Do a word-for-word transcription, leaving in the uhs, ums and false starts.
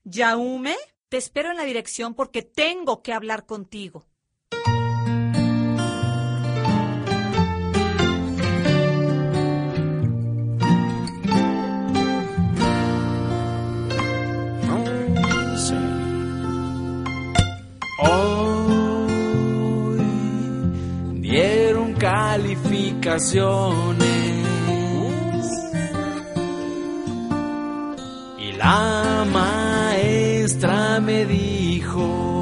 Jaume, te espero en la dirección porque tengo que hablar contigo. Hoy dieron calificaciones y la maestra me dijo: